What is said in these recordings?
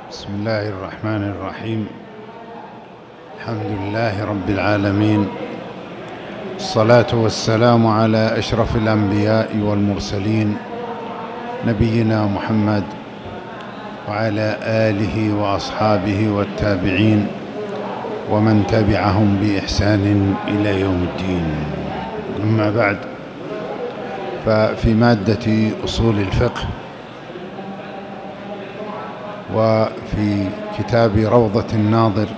بسم الله الرحمن الرحيم. الحمد لله رب العالمين، الصلاة والسلام على أشرف الأنبياء والمرسلين نبينا محمد وعلى آله وأصحابه والتابعين ومن تبعهم بإحسان إلى يوم الدين. أما بعد، ففي مادة أصول الفقه وفي كتاب روضة الناظر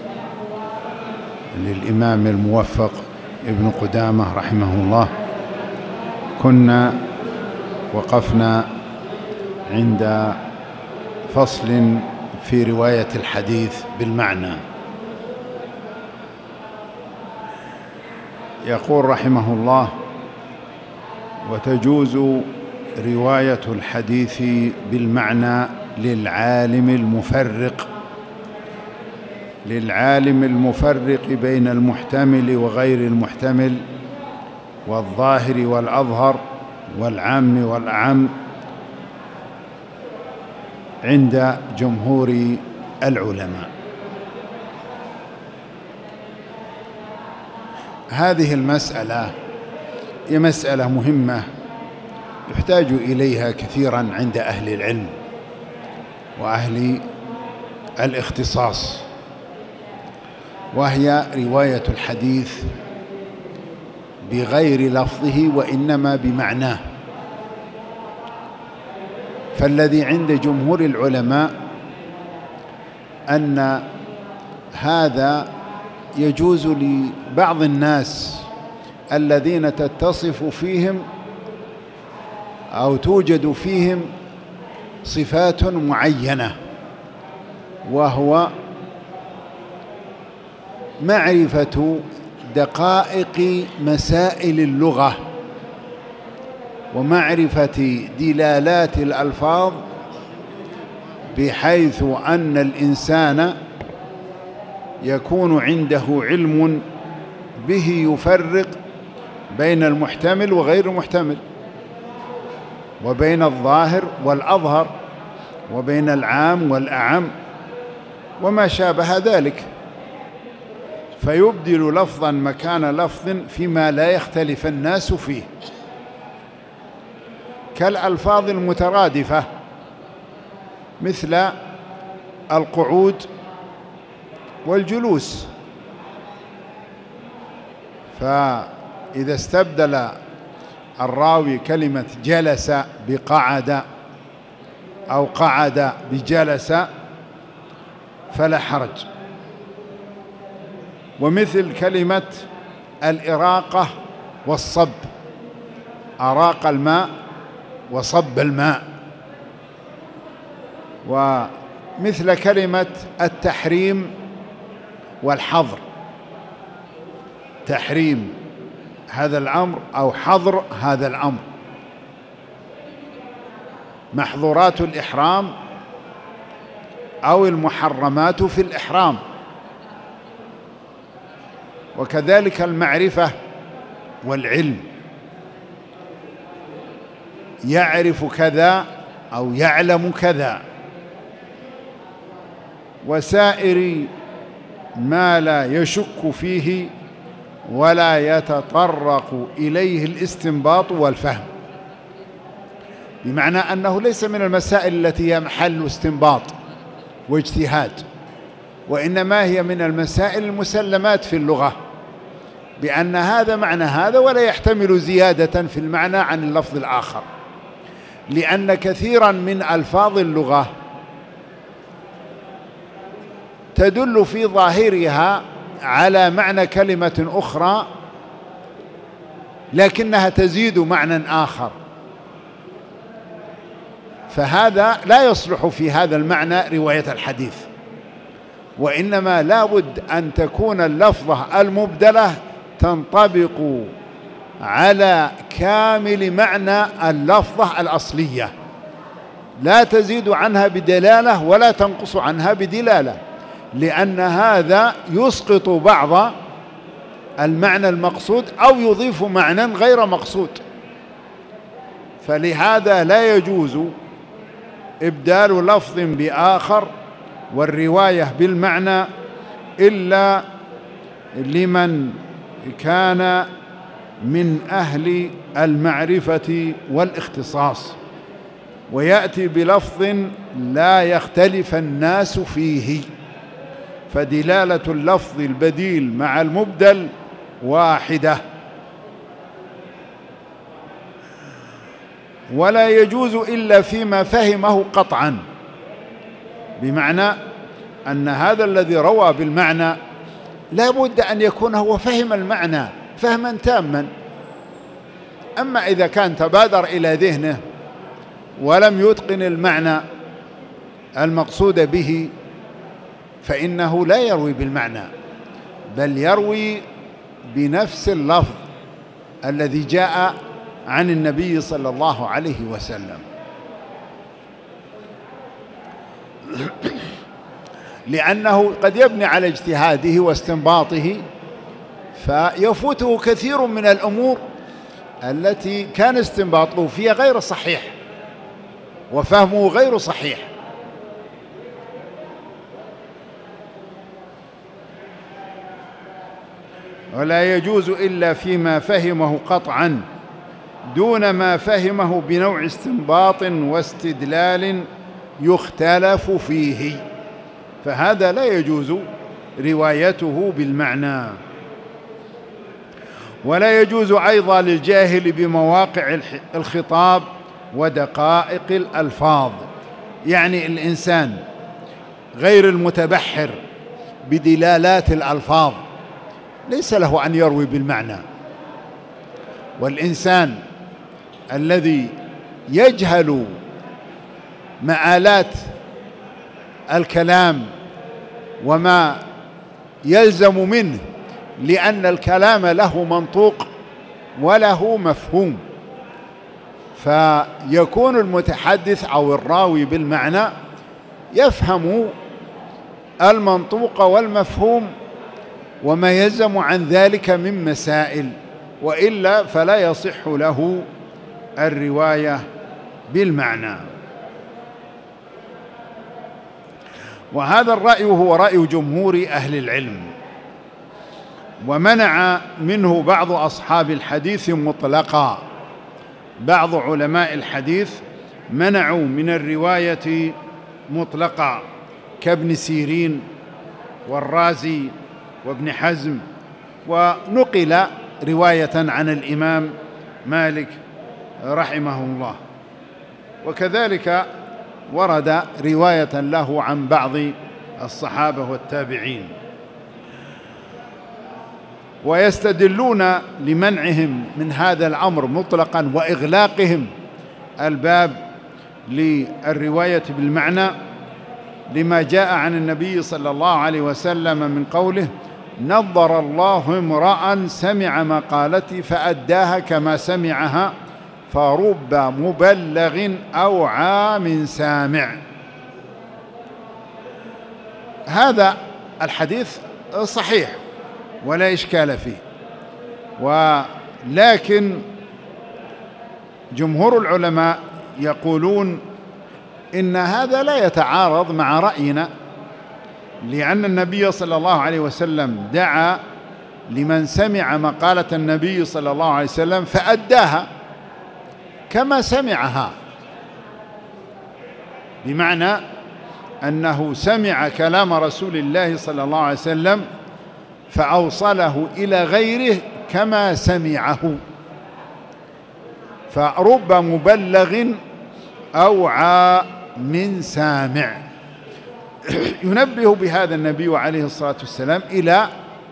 للإمام الموفق ابن قدامة رحمه الله، كنا وقفنا عند فصل في رواية الحديث بالمعنى. يقول رحمه الله: وتجوز رواية الحديث بالمعنى للعالم المفرق بين المحتمل وغير المحتمل، والظاهر والأظهر، والعام والأعم، عند جمهور العلماء. هذه المسألة هي مسألة مهمة يحتاج إليها كثيرا عند أهل العلم وأهل الاختصاص، وهي رواية الحديث بغير لفظه وإنما بمعناه. فالذي عند جمهور العلماء أن هذا يجوز لبعض الناس الذين تتصف فيهم أو توجد فيهم صفات معينة، وهو معرفة دقائق مسائل اللغة ومعرفة دلالات الألفاظ، بحيث أن الإنسان يكون عنده علم به يفرق بين المحتمل وغير المحتمل، وبين الظاهر والأظهر، وبين العام والأعم، وما شابه ذلك، فيبدل لفظا مكان لفظ فيما لا يختلف الناس فيه، كالألفاظ المترادفة مثل القعود والجلوس. فإذا استبدل الراوي كلمة جلس بقعد أو قعد بجلس فلا حرج. ومثل كلمة الإراقة والصب، أراق الماء وصب الماء. ومثل كلمة التحريم والحظر، تحريم هذا الأمر أو حظر هذا الأمر، محظورات الإحرام أو المحرمات في الإحرام. وكذلك المعرفة والعلم، يعرف كذا أو يعلم كذا. وسائر ما لا يشك فيه ولا يتطرق إليه الاستنباط والفهم، بمعنى أنه ليس من المسائل التي هي محل استنباط واجتهاد، وإنما هي من المسائل المسلمات في اللغة، بأن هذا معنى هذا ولا يحتمل زيادة في المعنى عن اللفظ الآخر، لأن كثيرا من ألفاظ اللغة تدل في ظاهرها على معنى كلمة أخرى لكنها تزيد معنى آخر، فهذا لا يصلح في هذا المعنى رواية الحديث، وإنما لا بد أن تكون اللفظة المبدلة تنطبق على كامل معنى اللفظة الأصلية، لا تزيد عنها بدلالة ولا تنقص عنها بدلالة، لأن هذا يسقط بعض المعنى المقصود أو يضيف معنى غير مقصود. فلهذا لا يجوز إبدال لفظ بآخر والرواية بالمعنى إلا لمن كان من أهل المعرفة والاختصاص، ويأتي بلفظ لا يختلف الناس فيه، فدلالة اللفظ البديل مع المبدل واحدة. ولا يجوز إلا فيما فهمه قطعا، بمعنى أن هذا الذي روى بالمعنى لا بد أن يكون هو فهم المعنى فهما تاما. أما إذا كان تبادر إلى ذهنه ولم يتقن المعنى المقصود به فإنه لا يروي بالمعنى، بل يروي بنفس اللفظ الذي جاء عن النبي صلى الله عليه وسلم، لأنه قد يبني على اجتهاده واستنباطه فيفوته كثير من الأمور التي كان استنباطه فيها غير صحيح وفهمه غير صحيح. ولا يجوز إلا فيما فهمه قطعا دون ما فهمه بنوع استنباط واستدلال يختلف فيه، فهذا لا يجوز روايته بالمعنى. ولا يجوز أيضا للجاهل بمواقع الخطاب ودقائق الألفاظ، يعني الإنسان غير المتبحر بدلالات الألفاظ ليس له أن يروي بالمعنى، والإنسان الذي يجهل مآلات الكلام وما يلزم منه، لأن الكلام له منطوق وله مفهوم، فيكون المتحدث أو الراوي بالمعنى يفهم المنطوق والمفهوم وما يلزم عن ذلك من مسائل، وإلا فلا يصح له الرواية بالمعنى. وهذا الرأي هو رأي جمهور أهل العلم، ومنع منه بعض أصحاب الحديث مطلقا. بعض علماء الحديث منعوا من الرواية مطلقا كابن سيرين والرازي وابن حزم، ونقل رواية عن الإمام مالك رحمه الله، وكذلك ورد رواية له عن بعض الصحابة والتابعين. ويستدلون لمنعهم من هذا الأمر مطلقا وإغلاقهم الباب للرواية بالمعنى لما جاء عن النبي صلى الله عليه وسلم من قوله: نظر الله امرأ سمع مقالتي فأداها كما سمعها فرب مبلغ أوعى من سامع. هذا الحديث صحيح ولا إشكال فيه، ولكن جمهور العلماء يقولون إن هذا لا يتعارض مع رأينا، لأن النبي صلى الله عليه وسلم دعا لمن سمع مقالة النبي صلى الله عليه وسلم فأداها كما سمعها، بمعنى أنه سمع كلام رسول الله صلى الله عليه وسلم فأوصله إلى غيره كما سمعه، فرب مبلغ أوعى من سامع. ينبه بهذا النبي عليه الصلاة والسلام إلى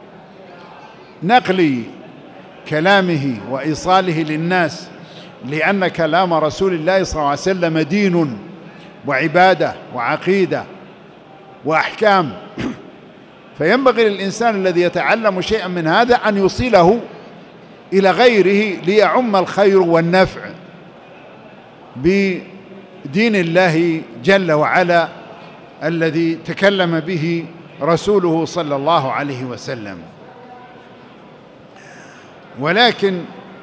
نقل كلامه وإيصاله للناس، لأن كلام رسول الله صلى الله عليه وسلم دين وعبادة وعقيدة وأحكام، فينبغي للإنسان الذي يتعلم شيئا من هذا أن يوصله إلى غيره ليعم الخير والنفع بدين الله جل وعلا الذي تكلم به رسوله صلى الله عليه وسلم. ولكن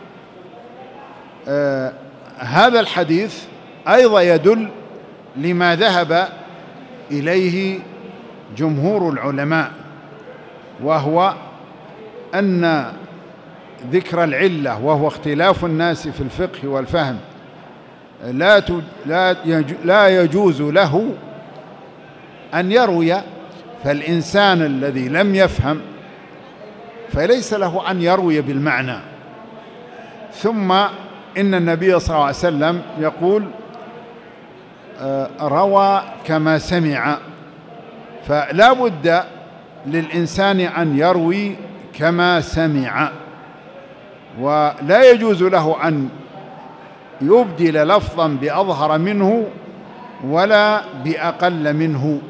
هذا الحديث أيضا يدل لما ذهب إليه جمهور العلماء، وهو أن ذكر العلة وهو اختلاف الناس في الفقه والفهم لا يجوز له أن يروي. فالإنسان الذي لم يفهم فليس له أن يروي بالمعنى. ثم إن النبي صلى الله عليه وسلم يقول روى كما سمع، فلا بد للإنسان أن يروي كما سمع، ولا يجوز له أن يبدل لفظا بأظهر منه ولا بأقل منه.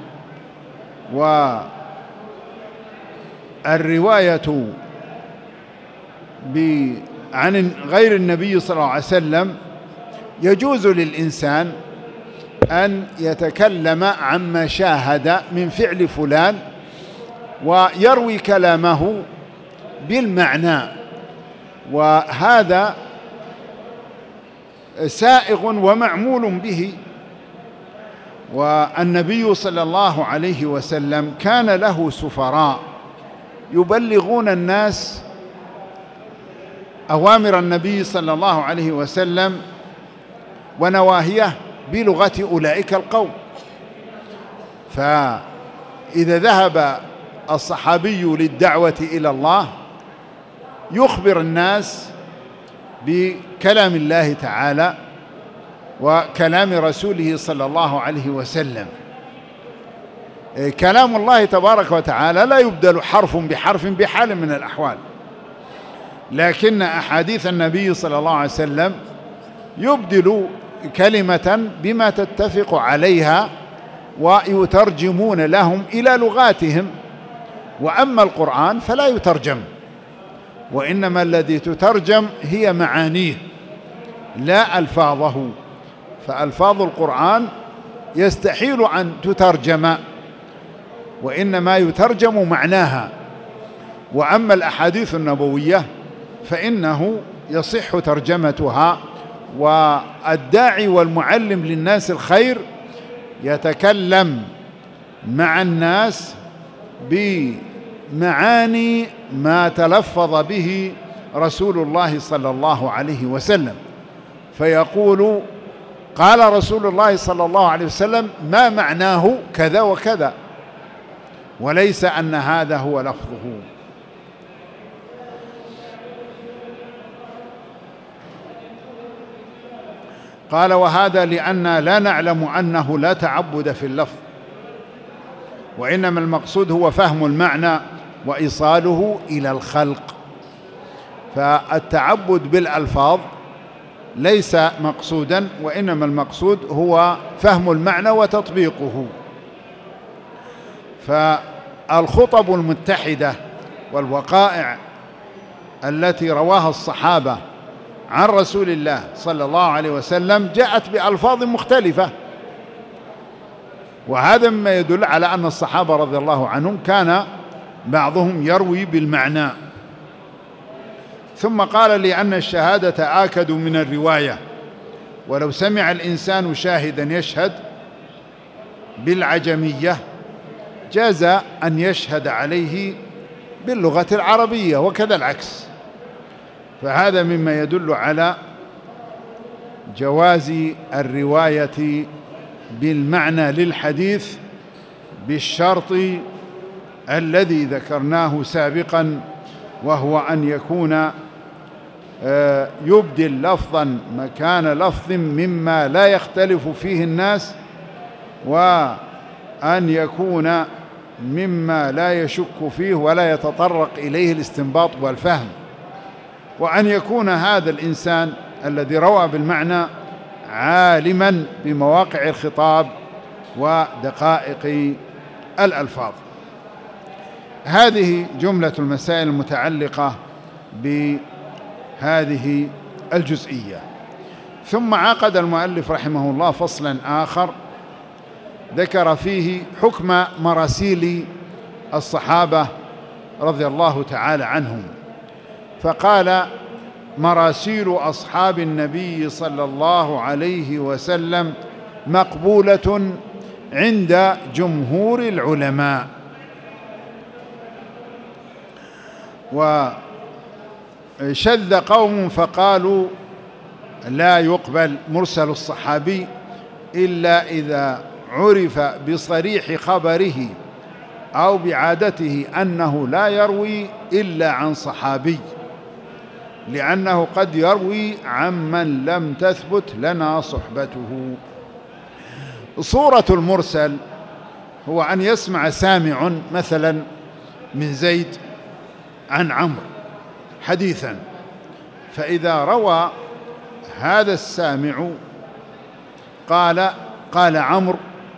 والرواية عن غير النبي صلى الله عليه وسلم يجوز للإنسان أن يتكلم عما شاهد من فعل فلان ويروي كلامه بالمعنى، وهذا سائغ ومعمول به. والنبي صلى الله عليه وسلم كان له سفراء يبلغون الناس أوامر النبي صلى الله عليه وسلم ونواهيه بلغة أولئك القوم. فإذا ذهب الصحابي للدعوة إلى الله يخبر الناس بكلام الله تعالى وكلام رسوله صلى الله عليه وسلم. كلام الله تبارك وتعالى لا يبدل حرف بحرف بحال من الأحوال، لكن أحاديث النبي صلى الله عليه وسلم يبدل كلمة بما تتفق عليها ويترجمون لهم إلى لغاتهم. وأما القرآن فلا يترجم، وإنما الذي تترجم هي معانيه لا ألفاظه. فألفاظ القرآن يستحيل أن تترجم، وإنما يترجم معناها. وأما الأحاديث النبوية فإنه يصح ترجمتها، والداعي والمعلم للناس الخير يتكلم مع الناس بمعاني ما تلفظ به رسول الله صلى الله عليه وسلم، فيقول قال رسول الله صلى الله عليه وسلم ما معناه كذا وكذا، وليس أن هذا هو لفظه. قال وهذا لأن لا نعلم أنه لا تعبد في اللفظ، وإنما المقصود هو فهم المعنى وإيصاله إلى الخلق. فالتعبد بالألفاظ ليس مقصودا، وإنما المقصود هو فهم المعنى وتطبيقه. فالخطب المتحدة والوقائع التي رواها الصحابة عن رسول الله صلى الله عليه وسلم جاءت بألفاظ مختلفة، وهذا مما يدل على أن الصحابة رضي الله عنهم كان بعضهم يروي بالمعنى. ثم قال لأن الشهادة آكد من الرواية، ولو سمع الإنسان شاهدا يشهد بالعجمية جاز أن يشهد عليه باللغة العربية، وكذا العكس. فهذا مما يدل على جواز الرواية بالمعنى للحديث بالشرط الذي ذكرناه سابقا، وهو أن يكون يبدل لفظا مكان لفظ مما لا يختلف فيه الناس، وأن يكون مما لا يشك فيه ولا يتطرق إليه الاستنباط والفهم، وأن يكون هذا الإنسان الذي روى بالمعنى عالما بمواقع الخطاب ودقائق الألفاظ. هذه جملة المسائل المتعلقة بهذه الجزئية. ثم عقد المؤلف رحمه الله فصلا آخر ذكر فيه حكم مراسيل الصحابة رضي الله تعالى عنهم، فقال مراسيل أصحاب النبي صلى الله عليه وسلم مقبولة عند جمهور العلماء. وشذ قوم فقالوا لا يقبل مرسل الصحابي إلا إذا عرف بصريح خبره أو بعادته أنه لا يروي إلا عن صحابي، لأنه قد يروي عمن لم تثبت لنا صحبته. صورة المرسل هو أن يسمع سامع مثلا من زيد عن عمرو حديثا، فإذا روى هذا السامع قال عمرو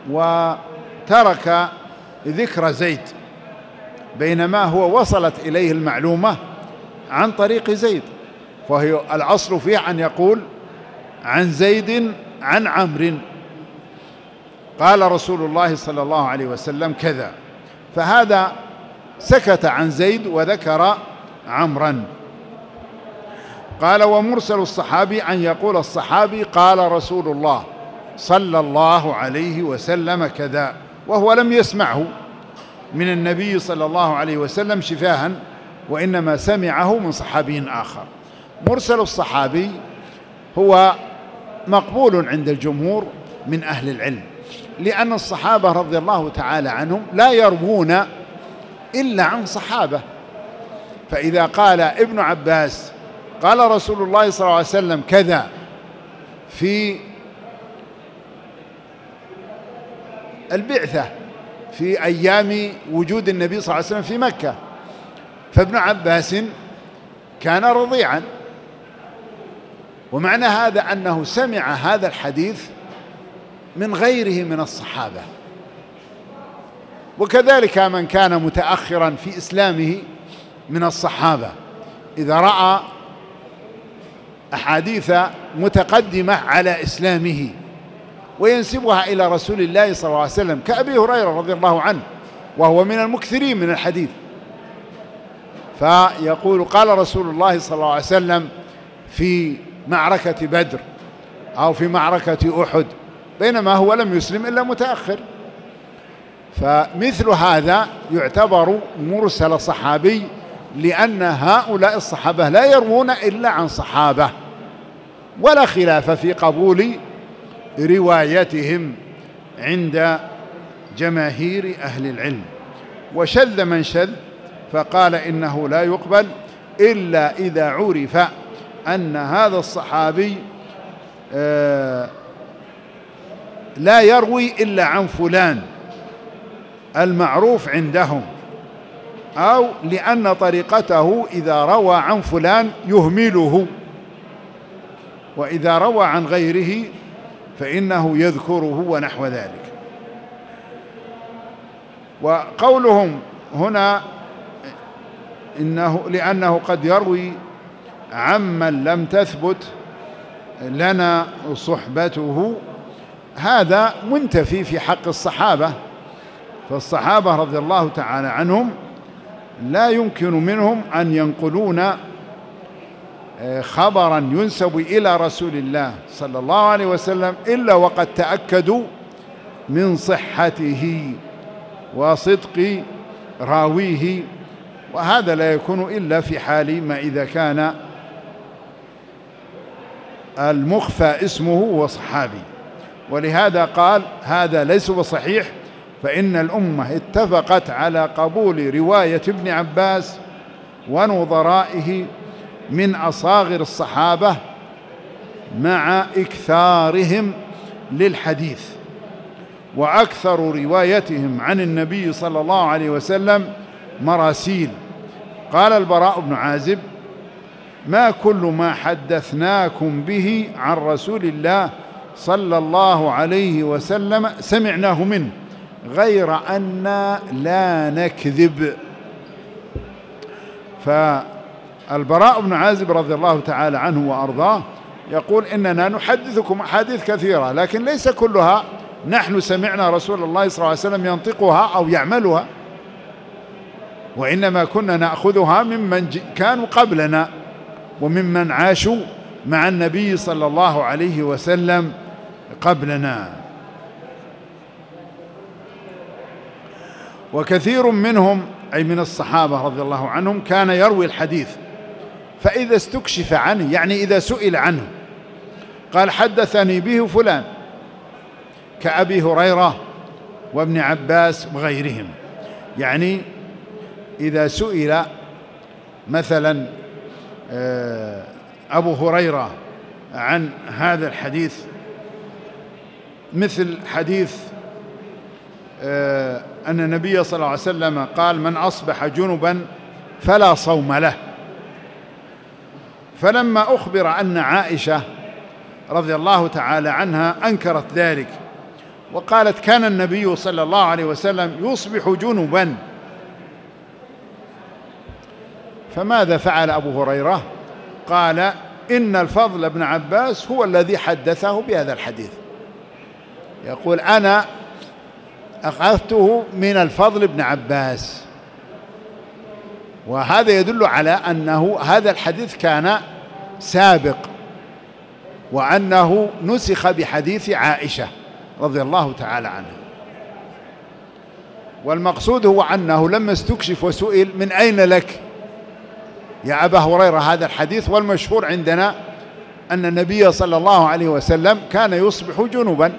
وترك ذكر زيد، بينما هو وصلت إليه المعلومة عن طريق زيد، فهي الأصل فيه أن يقول عن زيد عن عمرو قال رسول الله صلى الله عليه وسلم كذا، فهذا سكت عن زيد وذكر عمرا. قال ومرسل الصحابي أن يقول الصحابي قال رسول الله صلى الله عليه وسلم كذا، وهو لم يسمعه من النبي صلى الله عليه وسلم شفاها، وإنما سمعه من صحابي آخر. مرسل الصحابي هو مقبول عند الجمهور من أهل العلم، لأن الصحابة رضي الله تعالى عنهم لا يروون إلا عن صحابة. فإذا قال ابن عباس قال رسول الله صلى الله عليه وسلم كذا في البعثة في أيام وجود النبي صلى الله عليه وسلم في مكة، فابن عباس كان رضيعا، ومعنى هذا أنه سمع هذا الحديث من غيره من الصحابة. وكذلك من كان متأخرا في إسلامه من الصحابة إذا رأى أحاديث متقدمة على إسلامه وينسبها إلى رسول الله صلى الله عليه وسلم، كأبي هريرة رضي الله عنه وهو من المكثرين من الحديث، فيقول قال رسول الله صلى الله عليه وسلم في معركة بدر أو في معركة أحد، بينما هو لم يسلم إلا متأخر. فمثل هذا يعتبر مرسل صحابي، لأن هؤلاء الصحابة لا يروون إلا عن صحابة، ولا خلاف في قبول روايتهم عند جماهير أهل العلم. وشذ من شذ فقال إنه لا يقبل إلا إذا عرف أن هذا الصحابي لا يروي إلا عن فلان المعروف عندهم، أو لأن طريقته إذا روى عن فلان يهمله، وإذا روى عن غيره فإنه يذكره ونحو ذلك. وقولهم هنا لأنه قد يروي عمن لم تثبت لنا صحبته، هذا منتفي في حق الصحابة، فالصحابة رضي الله تعالى عنهم لا يمكن منهم أن ينقلون خبرا ينسب إلى رسول الله صلى الله عليه وسلم إلا وقد تأكدوا من صحته وصدق راويه، وهذا لا يكون إلا في حال ما إذا كان المخفى اسمه وصحابي. ولهذا قال هذا ليس بصحيح، فإن الأمة اتفقت على قبول رواية ابن عباس ونظرائه من أصاغر الصحابة مع إكثارهم للحديث، وأكثر روايتهم عن النبي صلى الله عليه وسلم مراسيل. قال البراء بن عازب: ما كل ما حدثناكم به عن رسول الله صلى الله عليه وسلم سمعناه منه غير أن لا نكذب. فالبراء بن عازب رضي الله تعالى عنه وأرضاه يقول: إننا نحدثكم أحاديث كثيرة، لكن ليس كلها نحن سمعنا رسول الله صلى الله عليه وسلم ينطقها أو يعملها، وإنما كنا نأخذها ممن كانوا قبلنا وممن عاشوا مع النبي صلى الله عليه وسلم قبلنا. وكثير منهم أي من الصحابة رضي الله عنهم كان يروي الحديث، فإذا استكشف عنه يعني إذا سئل عنه قال حدثني به فلان، كأبي هريرة وابن عباس وغيرهم. يعني إذا سئل مثلا أبو هريرة عن هذا الحديث، مثل حديث أن النبي صلى الله عليه وسلم قال من أصبح جنبا فلا صوم له، فلما أخبر أن عائشة رضي الله تعالى عنها أنكرت ذلك وقالت كان النبي صلى الله عليه وسلم يصبح جنبا، فماذا فعل أبو هريرة؟ قال إن الفضل بن عباس هو الذي حدثه بهذا الحديث، يقول أنا أخذته من الفضل بن عباس، وهذا يدل على أنه هذا الحديث كان سابق وأنه نسخ بحديث عائشة رضي الله تعالى عنها. والمقصود هو أنه لما استكشف وسئل من أين لك يا أبا هريرة هذا الحديث، والمشهور عندنا أن النبي صلى الله عليه وسلم كان يصبح جنبا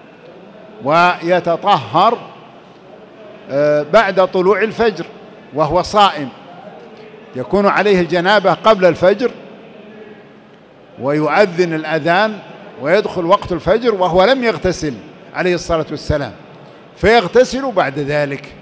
ويتطهر بعد طلوع الفجر وهو صائم، يكون عليه الجنابة قبل الفجر ويؤذن الأذان ويدخل وقت الفجر وهو لم يغتسل عليه الصلاة والسلام، فيغتسل بعد ذلك.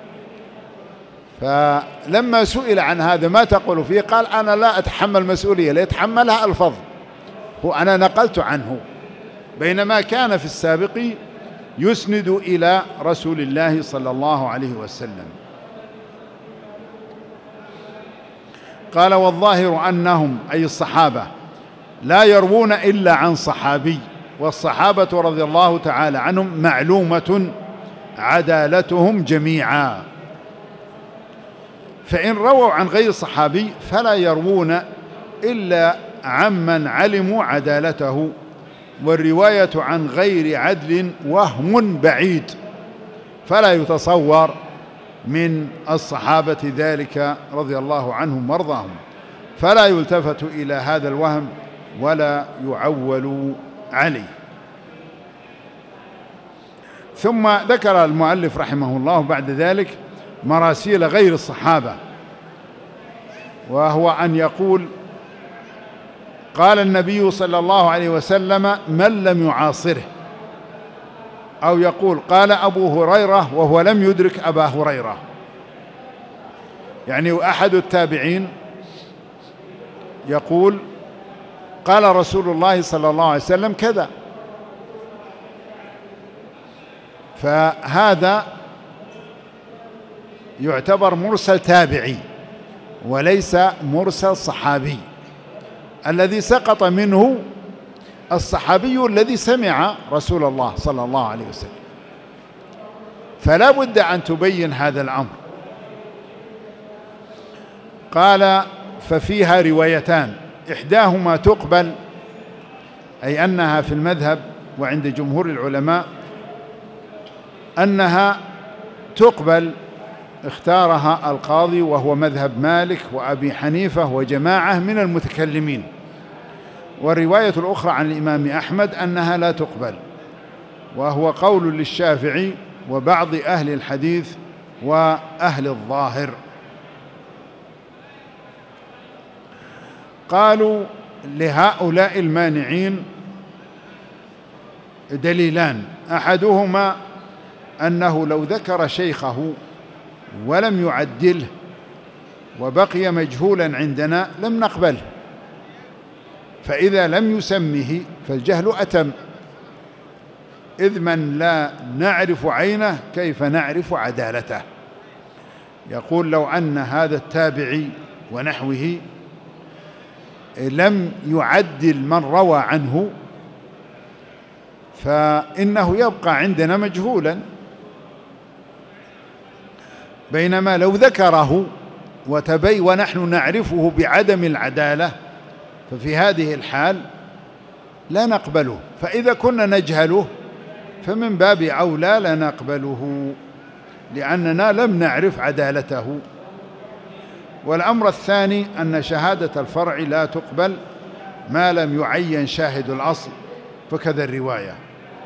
فلما سئل عن هذا ما تقول فيه؟ قال أنا لا أتحمل مسؤولية، لا يتحملها الفضل، هو أنا نقلت عنه، بينما كان في السابق يسند إلى رسول الله صلى الله عليه وسلم. قال والظاهر أنهم أي الصحابة لا يروون إلا عن صحابي، والصحابة رضي الله تعالى عنهم معلومة عدالتهم جميعا، فإن رووا عن غير صحابي فلا يروون إلا عمن علموا عدالته، والرواية عن غير عدل وهم بعيد، فلا يتصور من الصحابة ذلك رضي الله عنهم وارضاهم، فلا يلتفت إلى هذا الوهم ولا يعول عليه. ثم ذكر المؤلف رحمه الله بعد ذلك مراسيل غير الصحابة، وهو أن يقول قال النبي صلى الله عليه وسلم من لم يعاصره، أو يقول قال أبو هريرة وهو لم يدرك أبا هريرة، يعني أحد التابعين يقول قال رسول الله صلى الله عليه وسلم كذا، فهذا يعتبر مرسل تابعي وليس مرسل صحابي. الذي سقط منه الصحابي الذي سمع رسول الله صلى الله عليه وسلم، فلا بد أن تبين هذا الأمر. قال ففيها روايتان، إحداهما تقبل، أي أنها في المذهب وعند جمهور العلماء أنها تقبل، اختارها القاضي وهو مذهب مالك وأبي حنيفة وجماعة من المتكلمين، والرواية الأخرى عن الإمام أحمد أنها لا تقبل، وهو قول للشافعي وبعض أهل الحديث وأهل الظاهر. قالوا لهؤلاء المانعين دليلان، أحدهما أنه لو ذكر شيخه ولم يعدله وبقي مجهولا عندنا لم نقبله، فإذا لم يسمه فالجهل أتم، إذ من لا نعرف عينه كيف نعرف عدالته. يقول لو أن هذا التابعي ونحوه لم يعدل من روى عنه فإنه يبقى عندنا مجهولا، بينما لو ذكره وتبين ونحن نعرفه بعدم العدالة ففي هذه الحال لا نقبله، فإذا كنا نجهله فمن باب أولى لا نقبله. لأننا لم نعرف عدالته. والأمر الثاني أن شهادة الفرع لا تقبل ما لم يعين شاهد الأصل، فكذا الرواية.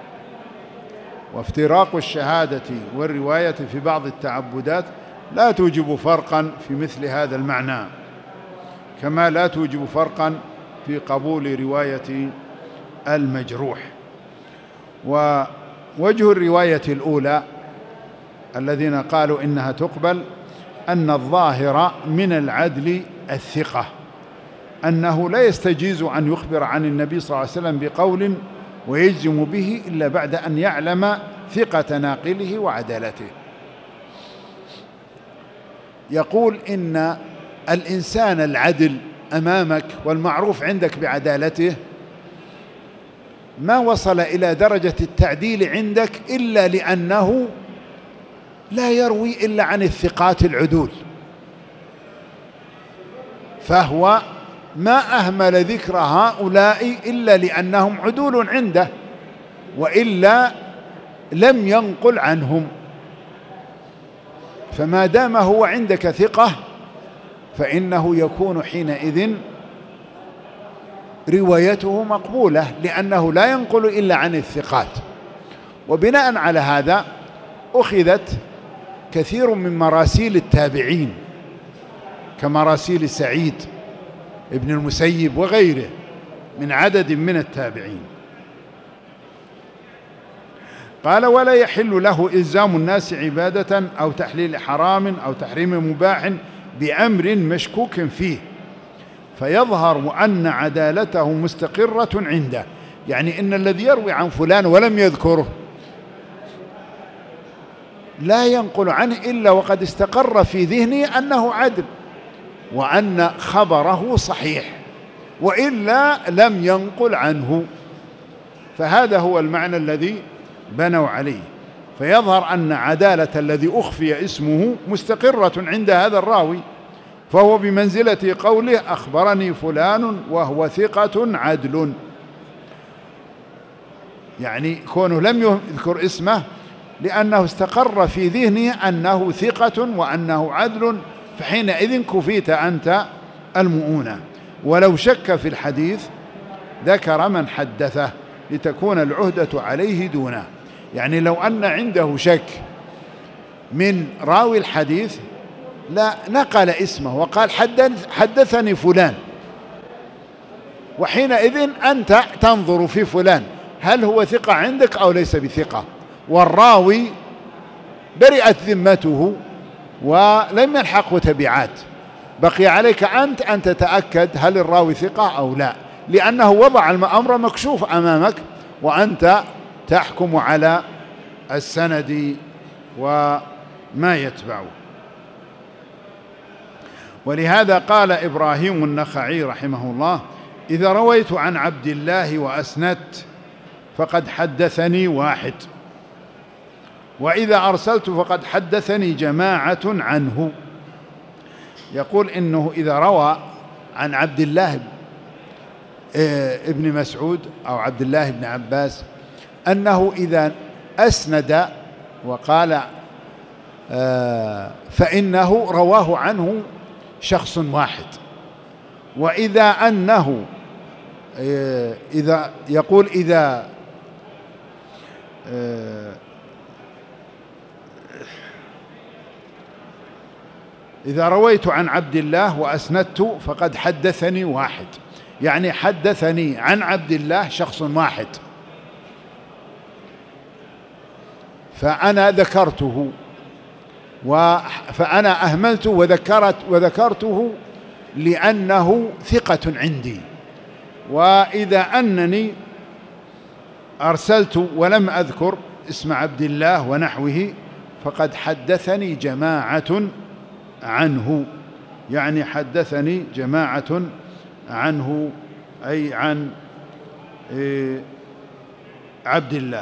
وافتراق الشهادة والرواية في بعض التعبدات لا توجب فرقا في مثل هذا المعنى، كما لا توجب فرقا في قبول رواية المجروح. ووجه الرواية الأولى الذين قالوا إنها تقبل أن الظاهر من العدل الثقة، أنه لا يستجيز أن يخبر عن النبي صلى الله عليه وسلم بقول ويجزم به إلا بعد أن يعلم ثقة ناقله وعدالته. يقول إن الإنسان العدل أمامك والمعروف عندك بعدالته ما وصل إلى درجة التعديل عندك إلا لأنه لا يروي إلا عن الثقات العدول، فهو ما أهمل ذكر هؤلاء إلا لأنهم عدول عنده، وإلا لم ينقل عنهم. فما دام هو عندك ثقة فإنه يكون حينئذ روايته مقبولة، لأنه لا ينقل إلا عن الثقات. وبناء على هذا أخذت كثير من مراسيل التابعين كمراسيل سعيد ابن المسيب وغيره من عدد من التابعين. قال: ولا يحل له إلزام الناس عبادة أو تحليل حرام أو تحريم مباح بأمر مشكوك فيه، فيظهر أن عدالته مستقرة عنده. يعني إن الذي يروي عن فلان ولم يذكره لا ينقل عنه إلا وقد استقر في ذهنه أنه عدل وأن خبره صحيح، وإلا لم ينقل عنه. فهذا هو المعنى الذي بنوا عليه. فيظهر أن عدالة الذي أخفي اسمه مستقرة عند هذا الراوي، فهو بمنزلة قوله: أخبرني فلان وهو ثقة عدل. يعني كونه لم يذكر اسمه لأنه استقر في ذهنه أنه ثقة وأنه عدل، فحينئذ كفيت أنت المؤونة. ولو شك في الحديث ذكر من حدثه لتكون العهدة عليه دونه. يعني لو أن عنده شك من راوي الحديث لا نقل اسمه وقال: حدثني فلان، وحينئذ أنت تنظر في فلان هل هو ثقة عندك أو ليس بثقة، والراوي برئت ذمته ولم يلحقه تبعات، بقي عليك أنت أن تتأكد هل الراوي ثقة أو لا، لأنه وضع الأمر مكشوف أمامك وأنت تحكم على السند وما يتبعه. ولهذا قال إبراهيم النخعي رحمه الله: إذا رويت عن عبد الله وأسندت فقد حدثني واحد، وإذا أرسلت فقد حدثني جماعة عنه. يقول إنه إذا روى عن عبد الله ابن مسعود أو عبد الله بن عباس أنه إذا أسند وقال فإنه رواه عنه شخص واحد. وإذا أنه إذا يقول إذا رويت عن عبد الله وأسندت فقد حدثني واحد، يعني حدثني عن عبد الله شخص واحد، فأنا ذكرته فأنا أهملت وذكرته لأنه ثقة عندي. وإذا أنني أرسلت ولم أذكر اسم عبد الله ونحوه فقد حدثني جماعة عنه، يعني حدثني جماعة عنه أي عن عبد الله.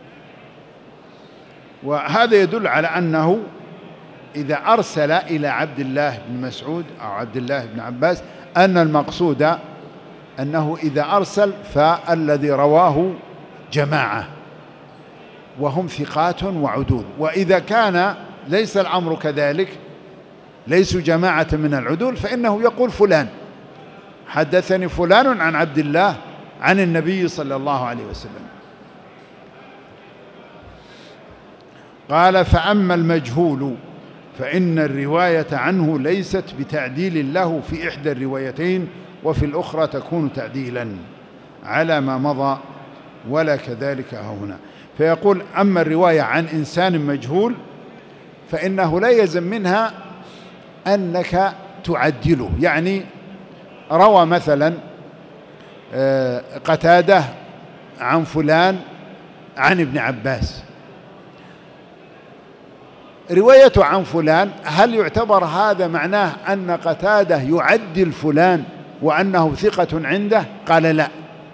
وهذا يدل على أنه إذا أرسل إلى عبد الله بن مسعود أو عبد الله بن عباس أن المقصود أنه إذا أرسل فالذي رواه جماعة وهم ثقات وعدول. وإذا كان ليس الأمر كذلك، ليسوا جماعة من العدول، فإنه يقول فلان حدثني فلان عن عبد الله عن النبي صلى الله عليه وسلم. قال: فأما المجهول فإن الرواية عنه ليست بتعديل له في إحدى الروايتين، وفي الأخرى تكون تعديلا على ما مضى، ولا كذلك هنا. فيقول: أما الرواية عن إنسان مجهول فإنه لا يلزم منها أنك تعدله. يعني روى مثلا قتادة عن فلان عن ابن عباس، روايته عن فلان، هل يعتبر هذا معناه أن قتادة يعدل فلان وأنه ثقة عنده؟ قال: لا،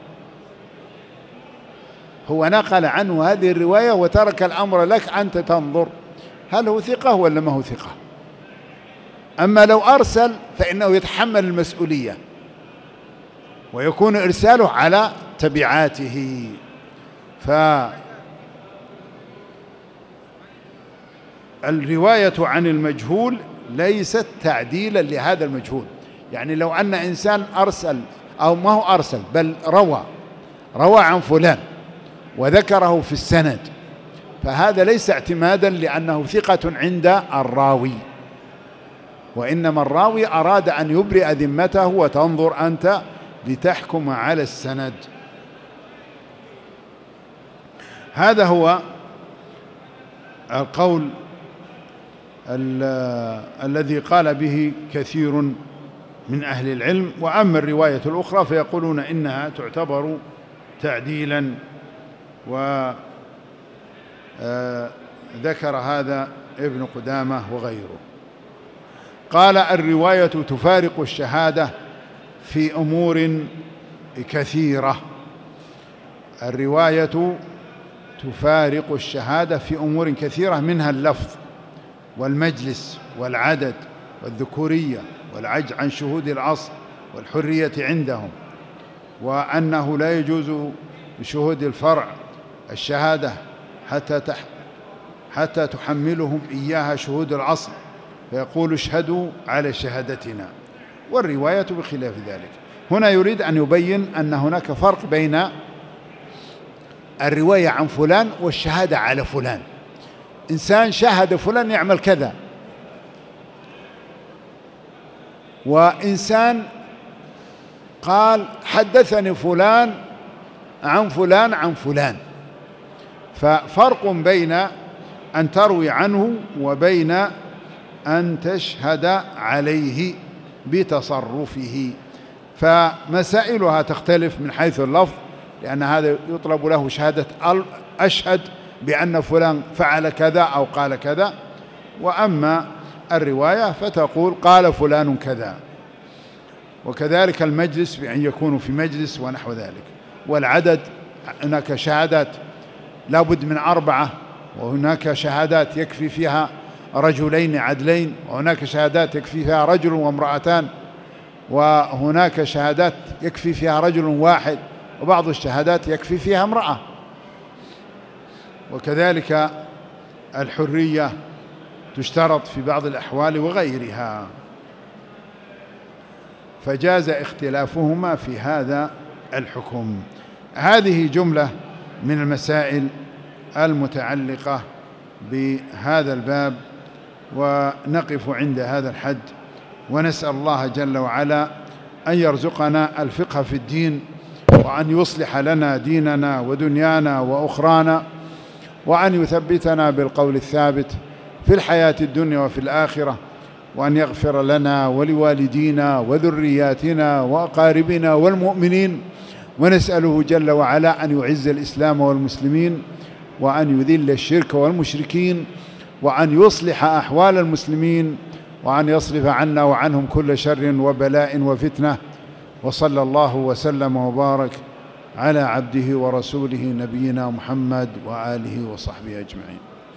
هو نقل عنه هذه الرواية وترك الأمر لك أنت تنظر هل هو ثقة ولا ما هو ثقة. أما لو أرسل فإنه يتحمل المسؤولية ويكون إرساله على تبعاته. فالرواية عن المجهول ليست تعديلا لهذا المجهول. يعني لو أن إنسان أرسل، أو ما هو أرسل بل روى عن فلان وذكره في السند، فهذا ليس اعتمادا لأنه ثقة عند الراوي، وإنما الراوي أراد أن يبرئ ذمته وتنظر أنت لتحكم على السند. هذا هو القول الذي قال به كثير من أهل العلم. وأما الرواية الأخرى فيقولون إنها تعتبر تعديلا، وذكر هذا ابن قدامة وغيره. قال: الرواية تفارق الشهادة في أمور كثيرة. الرواية تفارق الشهادة في أمور كثيرة، منها اللفظ والمجلس والعدد والذكورية والعجز عن شهود الأصل والحرية عندهم، وأنه لا يجوز لشهود الفرع الشهادة حتى تحملهم إياها شهود الأصل، فيقول: اشهدوا على شهادتنا، والرواية بخلاف ذلك. هنا يريد أن يبين أن هناك فرق بين الرواية عن فلان والشهادة على فلان. إنسان شاهد فلان يعمل كذا، وإنسان قال حدثني فلان عن فلان عن فلان، ففرق بين أن تروي عنه وبين أن تشهد عليه بتصرفه. فمسائلها تختلف من حيث اللفظ، لأن هذا يطلب له شهادة أشهد بأن فلان فعل كذا أو قال كذا، وأما الرواية فتقول قال فلان كذا. وكذلك المجلس بأن يكون في مجلس ونحو ذلك. والعدد، هناك شهادات لا بد من 4، وهناك شهادات يكفي فيها رجلين عدلين، وهناك شهادات يكفي فيها رجل وامرأتان، وهناك شهادات يكفي فيها رجل واحد، وبعض الشهادات يكفي فيها امرأة. وكذلك الحرية تشترط في بعض الأحوال وغيرها، فجاز اختلافهما في هذا الحكم. هذه جملة من المسائل المتعلقة بهذا الباب، ونقف عند هذا الحد، ونسأل الله جل وعلا أن يرزقنا الفقه في الدين، وأن يصلح لنا ديننا ودنيانا وأخرانا، وأن يثبتنا بالقول الثابت في الحياة الدنيا وفي الآخرة، وأن يغفر لنا ولوالدينا وذرياتنا وأقاربنا والمؤمنين. ونسأله جل وعلا أن يعز الإسلام والمسلمين، وأن يذل الشرك والمشركين، وأن يصلح أحوال المسلمين، وأن يصرف عنا وعنهم كل شر وبلاء وفتنة. وصلى الله وسلم وبارك على عبده ورسوله نبينا محمد وآله وصحبه أجمعين.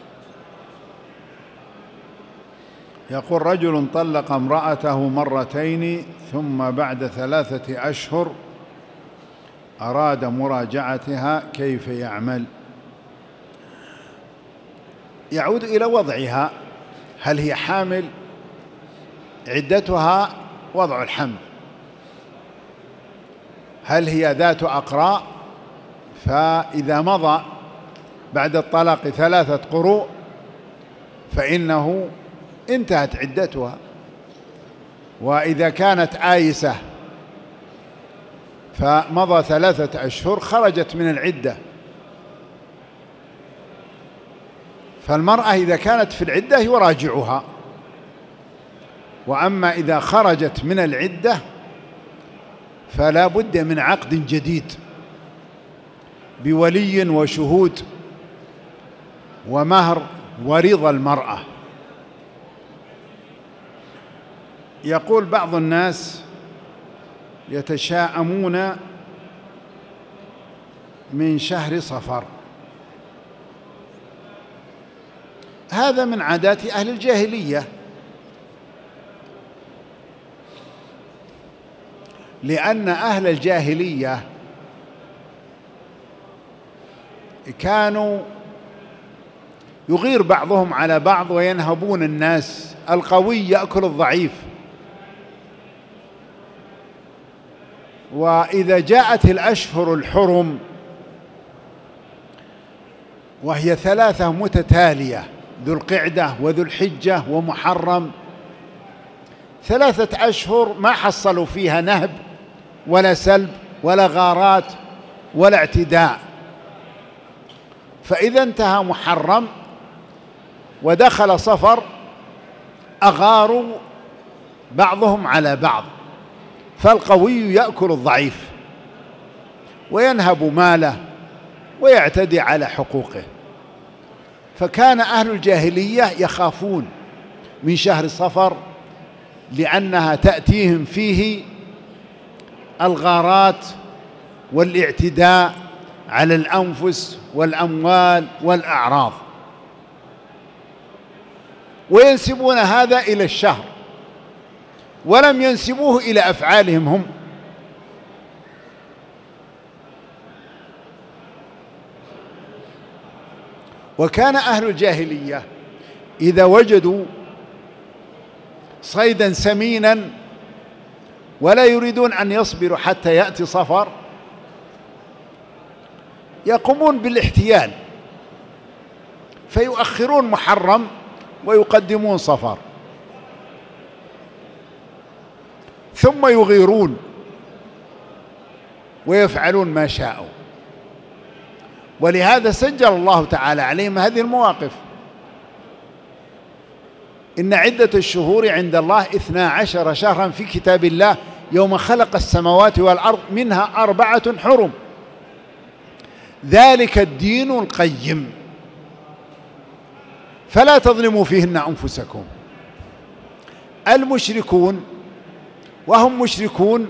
يقول: رجل طلق امرأته مرتين ثم بعد 3 أشهر أراد مراجعتها، كيف يعمل؟ يعود إلى وضعها، هل هي حامل؟ عدتها وضع الحمل. هل هي ذات أقراء؟ فإذا مضى بعد الطلاق 3 قروء فإنه انتهت عدتها. وإذا كانت آيسة فمضى 3 أشهر خرجت من العدة. فالمرأة إذا كانت في العدة يراجعها، وأما إذا خرجت من العدة فلا بد من عقد جديد بولي وشهود ومهر ورضا المرأة. يقول بعض الناس يتشاءمون من شهر صفر. هذا من عادات أهل الجاهلية، لأن أهل الجاهلية كانوا يغير بعضهم على بعض وينهبون الناس، القوي يأكل الضعيف. وإذا جاءت الأشهر الحرم وهي 3 متتالية، ذو القعدة وذو الحجة ومحرم، 3 أشهر ما حصلوا فيها نهب ولا سلب ولا غارات ولا اعتداء. فإذا انتهى محرم ودخل صفر أغاروا بعضهم على بعض، فالقوي يأكل الضعيف وينهب ماله ويعتدي على حقوقه. فكان أهل الجاهلية يخافون من شهر صفر لأنها تأتيهم فيه الغارات والاعتداء على الأنفس والأموال والأعراض، وينسبون هذا إلى الشهر ولم ينسبوه إلى أفعالهم هم. وكان أهل الجاهلية إذا وجدوا صيدا سمينا ولا يريدون أن يصبروا حتى يأتي صفر يقومون بالاحتيال، فيؤخرون محرم ويقدمون صفر، ثم يغيرون ويفعلون ما شاءوا. ولهذا سجل الله تعالى عليهم هذه المواقف. إن عدة الشهور عند الله 12 شهرا في كتاب الله يوم خلق السماوات والأرض منها 4 حرم ذلك الدين القيم فلا تظلموا فيهن أنفسكم. المشركون وهم مشركون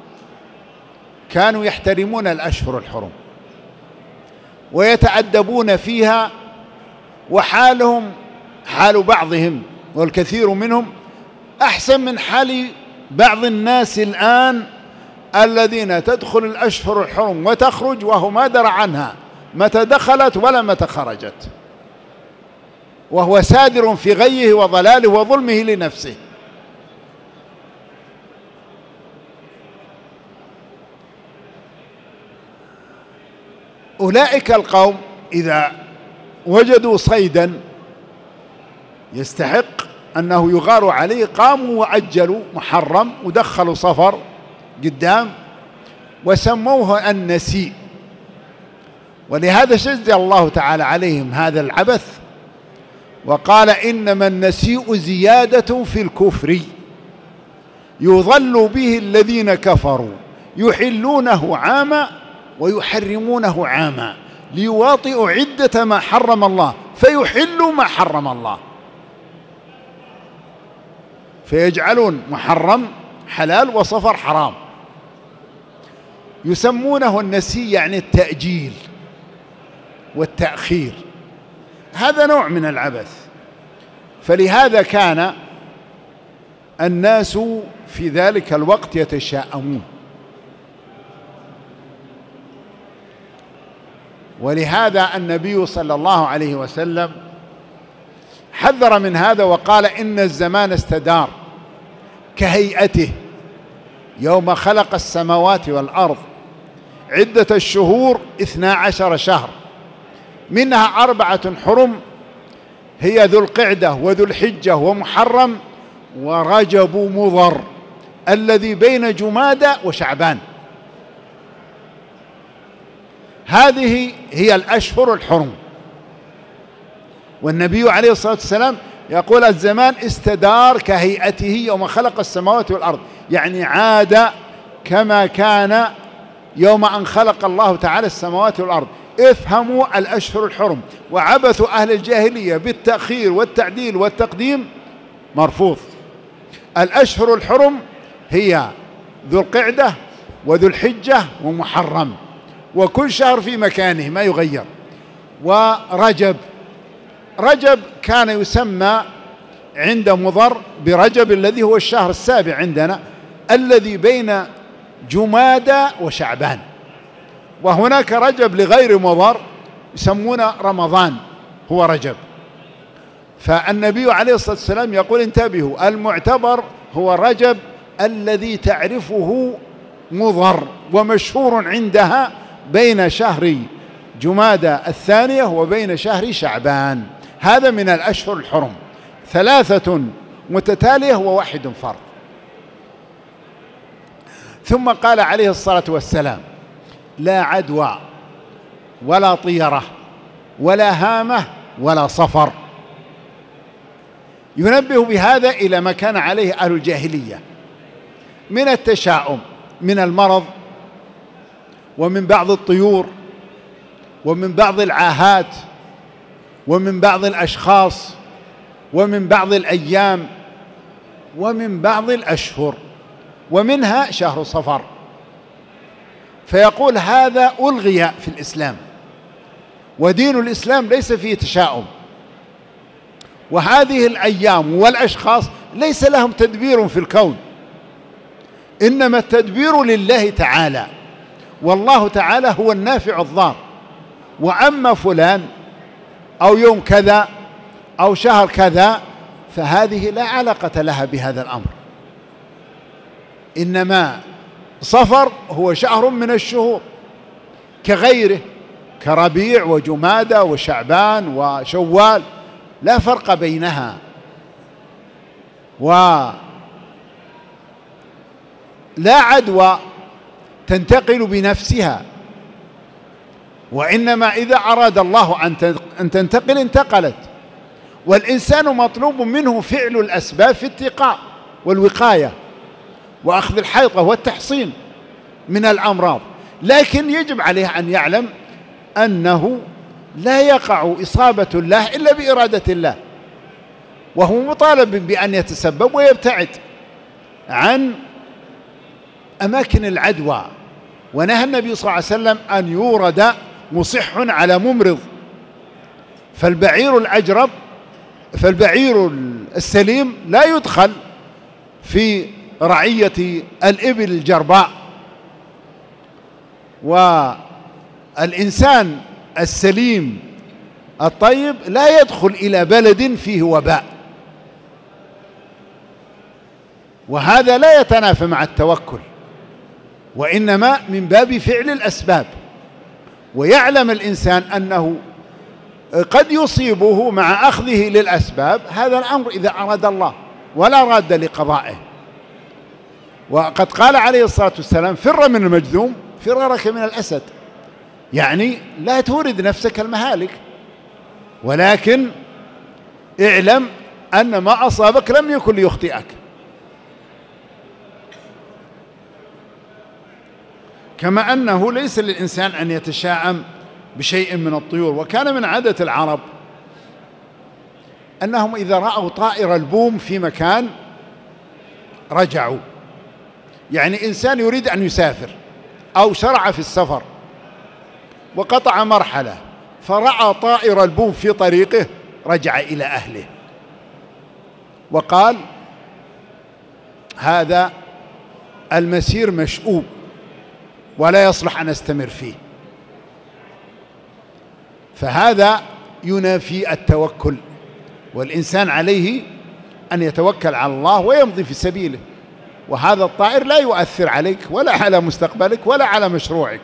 كانوا يحترمون الأشهر الحرم ويتأدبون فيها، وحالهم حال بعضهم والكثير منهم أحسن من حال بعض الناس الآن الذين تدخل الأشهر الحرم وتخرج وهو ما درى عنها متى دخلت ولا متى خرجت، وهو سادر في غيه وضلاله وظلمه لنفسه. أولئك القوم إذا وجدوا صيدا يستحق أنه يغار عليه قاموا وأجلوا محرم ودخلوا صفر قدام وسموه النسيء. ولهذا شجع الله تعالى عليهم هذا العبث وقال إنما النسيء زيادة في الكفر يضل به الذين كفروا يحلونه عاما ويحرمونه عاما ليواطئوا عدة ما حرم الله فيحلوا ما حرم الله، فيجعلون محرم حلال وصفر حرام. يسمونه النسي يعني التأجيل والتأخير، هذا نوع من العبث. فلهذا كان الناس في ذلك الوقت يتشاءمون. ولهذا النبي صلى الله عليه وسلم حذر من هذا وقال إن الزمان استدار كهيئته يوم خلق السماوات والأرض عدة الشهور 12 شهر منها 4 حرم هي ذو القعدة وذو الحجة ومحرم ورجب مضر الذي بين جمادى وشعبان. هذه هي الأشهر الحرم. والنبي عليه الصلاة والسلام يقول الزمان استدار كهيئته يوم خلق السماوات والأرض، يعني عاد كما كان يوم أن خلق الله تعالى السماوات والأرض. افهموا الأشهر الحرم، وعبث أهل الجاهلية بالتأخير والتعديل والتقديم مرفوض. الأشهر الحرم هي ذو القعدة وذو الحجة ومحرم، وكل شهر في مكانه ما يغير. ورجب، رجب كان يسمى عند مضر برجب الذي هو الشهر السابع عندنا الذي بين جمادى وشعبان. وهناك رجب لغير مضر يسمونه رمضان هو رجب. فالنبي عليه الصلاة والسلام يقول انتبهوا، المعتبر هو رجب الذي تعرفه مضر ومشهور عندها بين شهر جمادى الثانية وبين شهر شعبان. هذا من الأشهر الحرم، 3 متتالية و1 فرض. ثم قال عليه الصلاة والسلام لا عدوى ولا طيرة ولا هامة ولا صفر. ينبه بهذا إلى ما كان عليه أهل الجاهلية من التشاؤم، من المرض، ومن بعض الطيور، ومن بعض العاهات، ومن بعض الأشخاص، ومن بعض الأيام، ومن بعض الأشهر، ومنها شهر صفر. فيقول هذا ألغي في الإسلام، ودين الإسلام ليس فيه تشاؤم. وهذه الأيام والأشخاص ليس لهم تدبير في الكون، إنما التدبير لله تعالى، والله تعالى هو النافع الضار. وأما فلان أو يوم كذا أو شهر كذا فهذه لا علاقة لها بهذا الأمر. إنما صفر هو شهر من الشهور كغيره، كربيع وجمادى وشعبان وشوال، لا فرق بينها. ولا عدوى تنتقل بنفسها، وإنما إذا أراد الله أن تنتقل انتقلت. والإنسان مطلوب منه فعل الأسباب في الاتقاء والوقاية وأخذ الحيطة والتحصين من الأمراض، لكن يجب عليه أن يعلم أنه لا يقع إصابة الله إلا بإرادة الله، وهو مطالب بأن يتسبب ويبتعد عن أماكن العدوى. ونهى النبي صلى الله عليه وسلم أن يورد مصح على ممرض. فالبعير السليم لا يدخل في رعية الإبل الجرباء، والإنسان السليم الطيب لا يدخل إلى بلد فيه وباء. وهذا لا يتنافى مع التوكل، وإنما من باب فعل الأسباب. ويعلم الإنسان أنه قد يصيبه مع أخذه للأسباب هذا الأمر إذا أراد الله، ولا راد لقضائه. وقد قال عليه الصلاة والسلام فر من المجذوم فرارك من الأسد، يعني لا تورد نفسك المهالك، ولكن اعلم أن ما أصابك لم يكن ليخطئك. كما أنه ليس للإنسان أن يتشاءم بشيء من الطيور. وكان من عادة العرب أنهم إذا رأوا طائر البوم في مكان رجعوا، يعني إنسان يريد أن يسافر أو شرع في السفر وقطع مرحلة فرأى طائر البوم في طريقه رجع إلى أهله وقال هذا المسير مشؤوب ولا يصلح أن أستمر فيه. فهذا ينافي التوكل والإنسان عليه أن يتوكل على الله ويمضي في سبيله، وهذا الطائر لا يؤثر عليك ولا على مستقبلك ولا على مشروعك.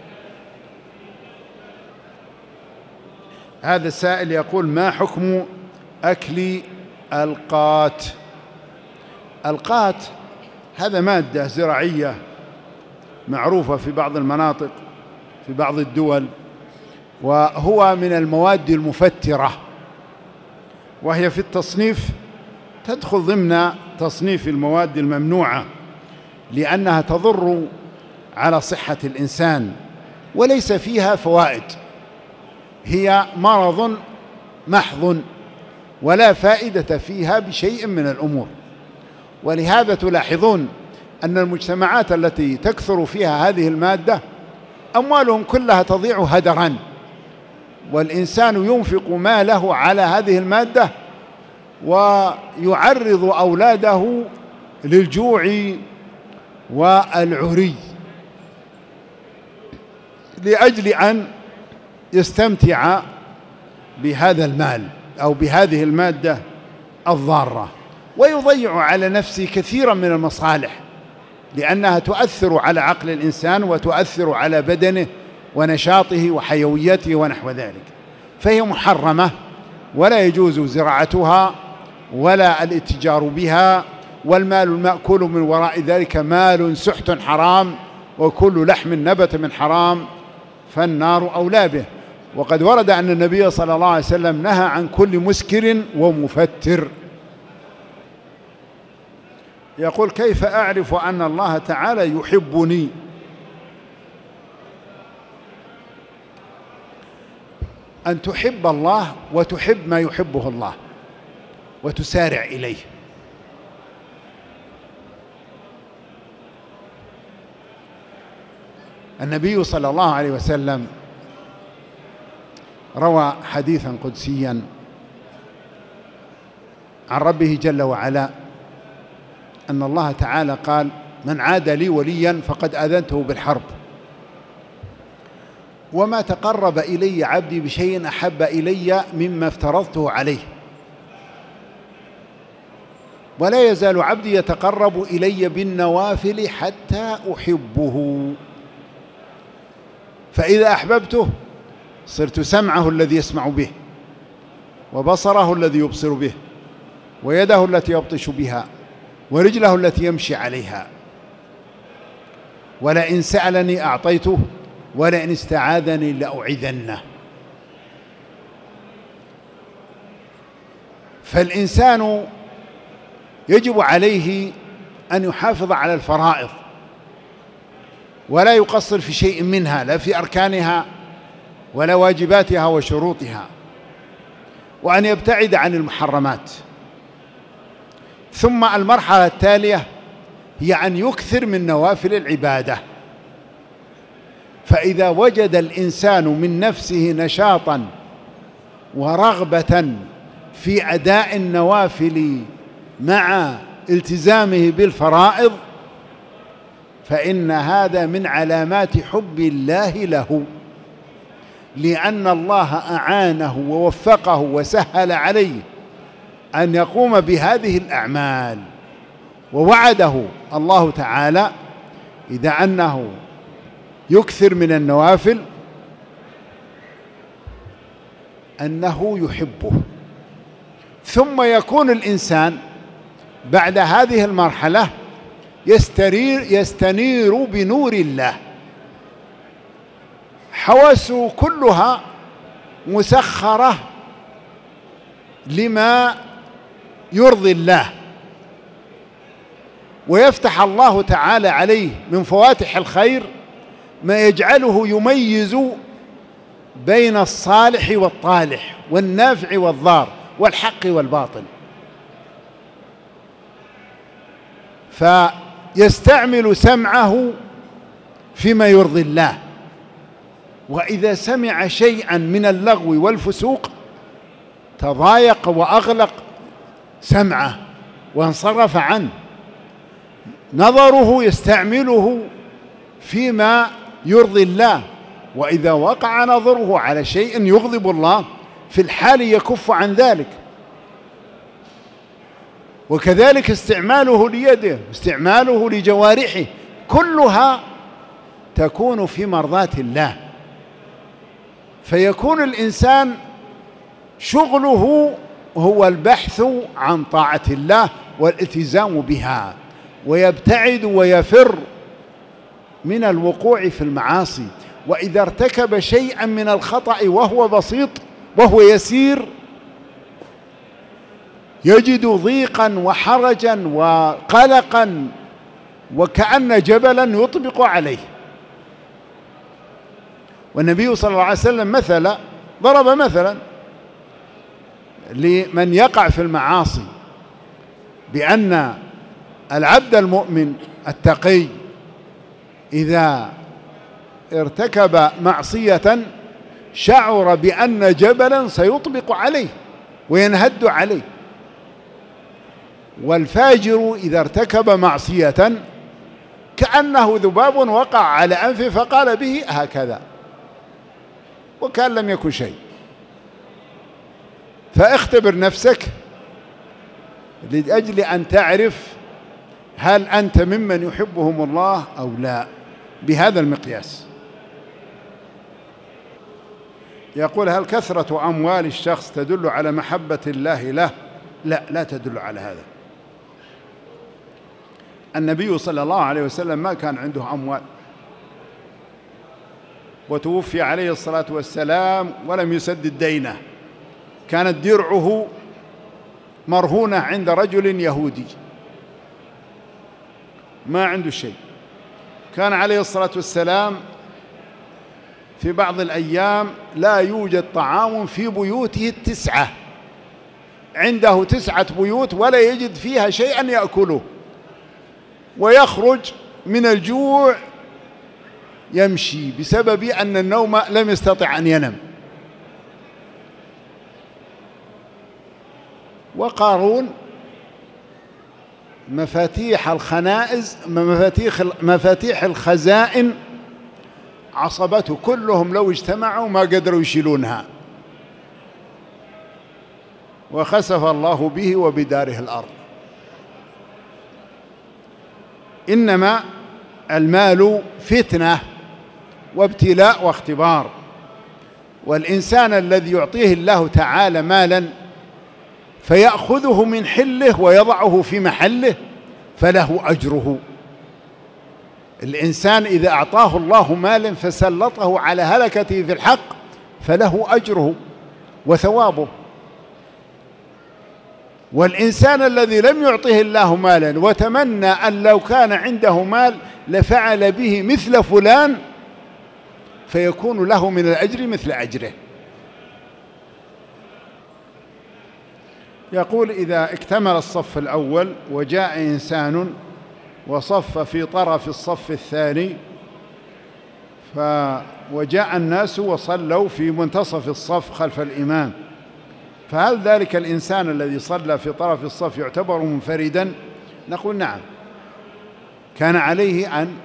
هذا السائل يقول: ما حكم أكل القات؟ القات هذا مادة زراعية معروفة في بعض المناطق في بعض الدول، وهو من المواد المفترة، وهي في التصنيف تدخل ضمن تصنيف المواد الممنوعة، لأنها تضر على صحة الإنسان وليس فيها فوائد، هي مرض محض ولا فائدة فيها بشيء من الأمور. ولهذا تلاحظون أن المجتمعات التي تكثر فيها هذه المادة أموالهم كلها تضيع هدرا، والإنسان ينفق ماله على هذه المادة ويعرض أولاده للجوع والعري لأجل أن يستمتع بهذا المال أو بهذه المادة الضارة، ويضيع على نفسه كثيرا من المصالح، لأنها تؤثر على عقل الإنسان وتؤثر على بدنه ونشاطه وحيويته ونحو ذلك، فهي محرمة ولا يجوز زراعتها ولا الاتجار بها، والمال المأكول من وراء ذلك مال سحت حرام، وكل لحم نبت من حرام فالنار أولى به. وقد ورد أن النبي صلى الله عليه وسلم نهى عن كل مسكر ومفتر. يقول: كيف أعرف أن الله تعالى يحبني؟ أن تحب الله وتحب ما يحبه الله وتسارع إليه. النبي صلى الله عليه وسلم روى حديثا قدسيا عن ربه جل وعلا أن الله تعالى قال: من عاد لي وليا فقد آذنته بالحرب، وما تقرب إلي عبدي بشيء أحب إلي مما افترضته عليه، ولا يزال عبدي يتقرب إلي بالنوافل حتى أحبه، فإذا أحببته صرت سمعه الذي يسمع به، وبصره الذي يبصر به، ويده التي يبطش بها، ورجله التي يمشي عليها، ولئن سألني أعطيته، ولئن استعاذني لأعيذنه. فالإنسان يجب عليه أن يحافظ على الفرائض ولا يقصر في شيء منها، لا في أركانها ولا واجباتها وشروطها، وأن يبتعد عن المحرمات. ثم المرحلة التالية هي أن يكثر من نوافل العبادة، فإذا وجد الإنسان من نفسه نشاطا ورغبة في أداء النوافل مع التزامه بالفرائض، فإن هذا من علامات حب الله له، لأن الله أعانه ووفقه وسهل عليه أن يقوم بهذه الأعمال، ووعده الله تعالى إذا أنه يكثر من النوافل أنه يحبه. ثم يكون الإنسان بعد هذه المرحلة يستنير بنور الله، حواسه كلها مسخرة لما يرضي الله، ويفتح الله تعالى عليه من فواتح الخير ما يجعله يميز بين الصالح والطالح والنافع والضار والحق والباطل، فيستعمل سمعه فيما يرضي الله، وإذا سمع شيئا من اللغو والفسوق تضايق وأغلق سمعه وانصرف عنه. نظره يستعمله فيما يرضي الله، وإذا وقع نظره على شيء يغضب الله في الحال يكف عن ذلك. وكذلك استعماله ليده، استعماله لجوارحه، كلها تكون في مرضاة الله. فيكون الإنسان شغله هو البحث عن طاعة الله والالتزام بها، ويبتعد ويفر من الوقوع في المعاصي. وإذا ارتكب شيئا من الخطأ وهو بسيط وهو يسير يجد ضيقا وحرجا وقلقا وكأن جبلا يطبق عليه. والنبي صلى الله عليه وسلم ضرب مثلا لمن يقع في المعاصي بأن العبد المؤمن التقي إذا ارتكب معصية شعر بأن جبلا سيطبق عليه وينهد عليه، والفاجر إذا ارتكب معصية كأنه ذباب وقع على أنفه فقال به هكذا وكان لم يكن شيء. فاختبر نفسك لأجل أن تعرف هل أنت ممن يحبهم الله أو لا بهذا المقياس. يقول: هل كثرة أموال الشخص تدل على محبة الله له؟ لا، لا تدل على هذا. النبي صلى الله عليه وسلم ما كان عنده أموال، وتوفي عليه الصلاة والسلام ولم يسدد دينه، كانت درعه مرهونة عند رجل يهودي ما عنده شيء. كان عليه الصلاة والسلام في بعض الأيام لا يوجد طعام في بيوته 9، عنده 9 بيوت ولا يجد فيها شيئا يأكله، ويخرج من الجوع يمشي بسبب أن النوم لم يستطع أن ينام. وقارون مفاتيح الخنائز مفاتيح الخزائن عصبته كلهم لو اجتمعوا ما قدروا يشيلونها، وخسف الله به وبداره الأرض. إنما المال فتنة وابتلاء واختبار، والإنسان الذي يعطيه الله تعالى مالا فيأخذه من حله ويضعه في محله فله أجره. الإنسان إذا أعطاه الله مالا فسلطه على هلكته في الحق فله أجره وثوابه. والإنسان الذي لم يعطه الله مالا وتمنى أن لو كان عنده مال لفعل به مثل فلان فيكون له من الأجر مثل أجره. يقول: إذا اكتمل الصف الأول وجاء إنسان وصف في طرف الصف الثاني وجاء الناس وصلوا في منتصف الصف خلف الإمام، فهل ذلك الإنسان الذي صلى في طرف الصف يعتبر منفردا؟ نقول: نعم، كان عليه أن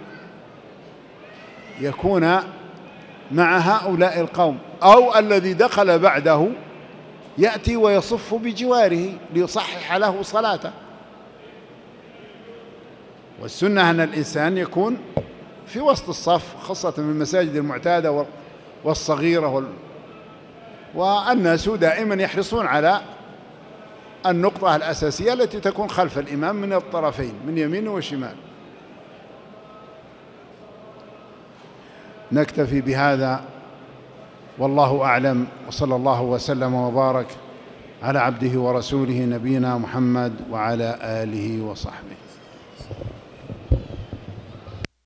يكون مع هؤلاء القوم، أو الذي دخل بعده يأتي ويصف بجواره ليصحح له صلاته. والسنة أن الإنسان يكون في وسط الصف، خاصة في المساجد المعتادة والصغيرة والناس دائما يحرصون على النقطة الأساسية التي تكون خلف الإمام من الطرفين من يمين وشمال. نكتفي بهذا والله أعلم، وصلى الله وسلم وبارك على عبده ورسوله نبينا محمد وعلى آله وصحبه.